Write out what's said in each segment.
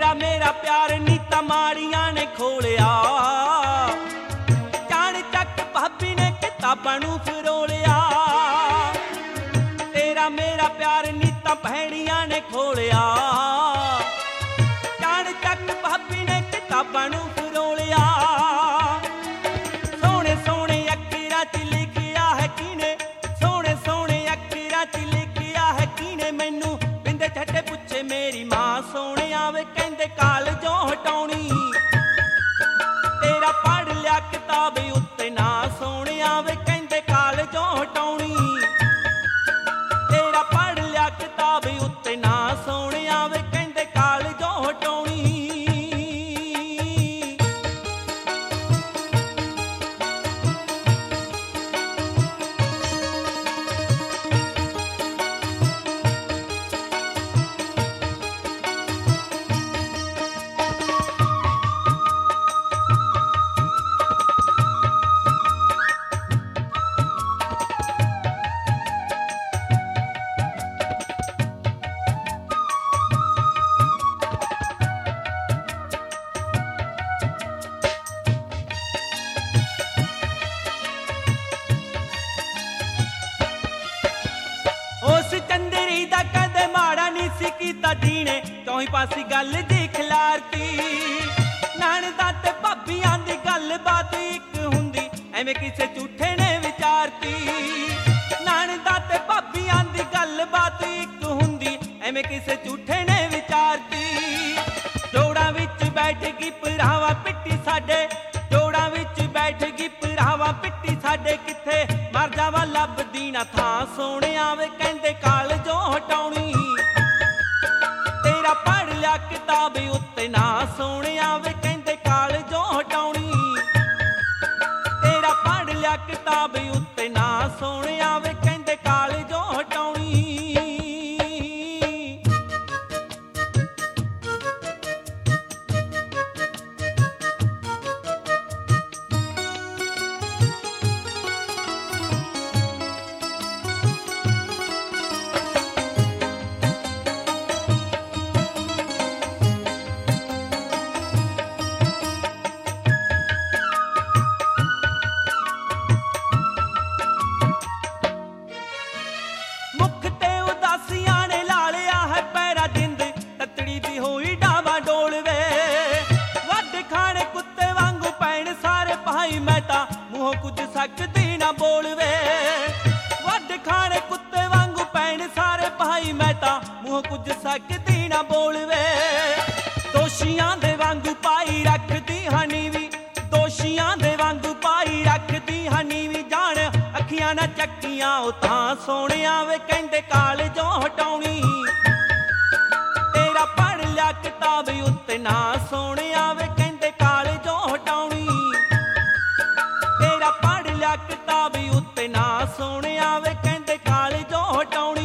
तेरा मेरा प्यार नीता माड़ियां ने खोलिया जान चक भाभी ने किताबां नूं फरोलिया तेरा मेरा प्यार नीता भैड़ियां ने खोलिया जान चक भाभी ने किताबां नूं फरोलिया सोहणे सोहणे अखरां च लिखिया है किने सोहणे सोहणे अखरां च लिखिया है किने मैनू बिंदे छट्टे पुछे मेरी मां सोहणे आवे कहंदे कालजों हटाउणी तेरा पढ़ लिया किताब उत्ते ना सोहणे आवे कहंदे कालजों हटाउणी तेरा पढ़ लिया किताब उत्ते ना सोहणे आवे कहंदे कालजों हटाउणी चंदरी दा कदे माड़ा नहीं सी कीता जीने चौही पासी गल दी खिलारती नानदा ते भाभीआं दी गल बात इक हुंदी एवें किसे झूठे ने विचारती नानदा ते भाभीआं दी गल बात इक हुंदी एवें किसे झूठे ने विचारती जोड़ा विच बैठ गई भरावा पिट्टी साडे जोड़ा विच बैठ गई भरावा पिट्टी साडे किथे मर जावा लभदी ना थां सोहणे आवे कहंदे कालजों हटाउणी तेरा पढ़ लिया किताब उत्ते ना सोहणे आवे कहंदे कालजों हटाउणी तेरा पढ़ लिया किताब उत्ते ना सोहणे आवे कहंदे कालजों हटाउणी सकदी ना बोलवे वड खाने कुत्ते वांगू पैण सारे भाई मैं ता मुंह कुछ सकदी ना बोलवे दोषियां दे वांगू पाई रखदी हनीवी दोषियां दे वांगू पाई रखदी हनीवी जान अखियां ना चक्कियां उतां सोहणे आवे कहंदे कालजों हटाउणी तेरा पढ़ लिया किताब उत्ते ना सोहणे आवे कहंदे कालजों हटाउणी तेरा पढ़ लिया किताब उत्ते ना सोहणे आवे कहंदे कालजों हटाउणी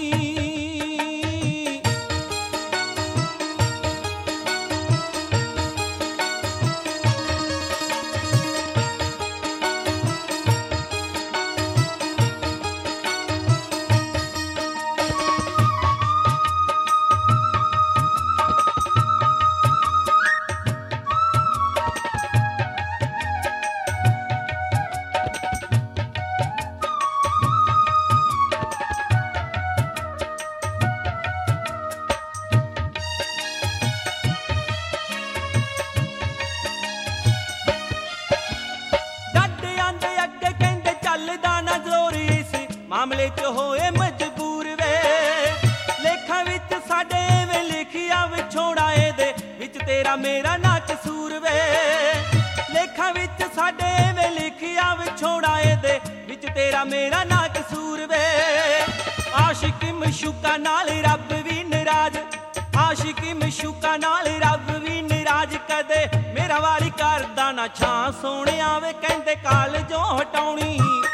मामले च होए मजबूर वे लेखा विच साडे वे लिखिया विछोड़ा दे विच तेरा मेरा ना कसूर वे लेखा विच साडे वे लिखिया विछोड़ा दे विच तेरा मेरा ना कसूर वे आशिक मशूका नाल रब भी नाराज आशिक मशूका नाल रब भी नाराज कदे मेरा वाली करदा ना छां सोहणे आवे कहंदे कालजों हटाउणी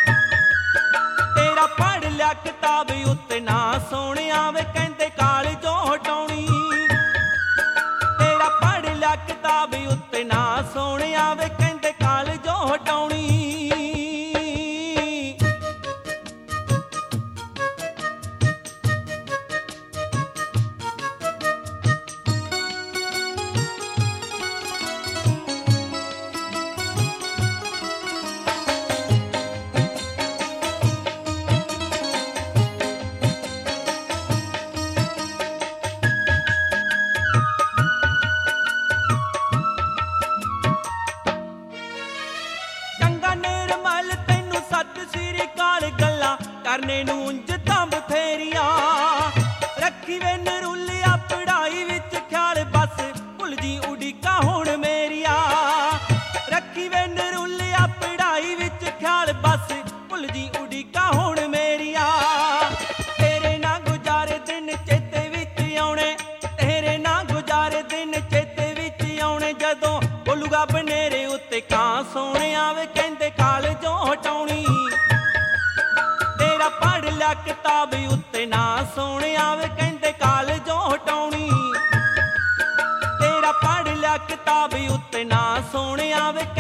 तेरा पढ़ लिया किताब उत्ते ना सोहणे आवे कहंदे कालजों हटाउणी तेरा पढ़ लिया किताब उत्ते ना सोहणे आवे कहंदे कालजों हटाउणी जी उड़ीका हुण मेरिया रखी वे नरूलिया पढ़ाई विच ख्याल बस भुल जी उड़ीका हुण मेरिया तेरे ना गुजारे दिन चेते विच आउणे तेरे ना गुजारे दिन चेते विच आउणे जदों बोलूगा बनेरे उत्ते कां सोहणे आवे कहंदे कालजों हटाउणी तेरा पढ़ लिया किताब उत्ते ना सोहणे आवे कहंदे कालजों हटाउणी तेरा पढ़ लिया किताब उत्ते ना सोहणे आवे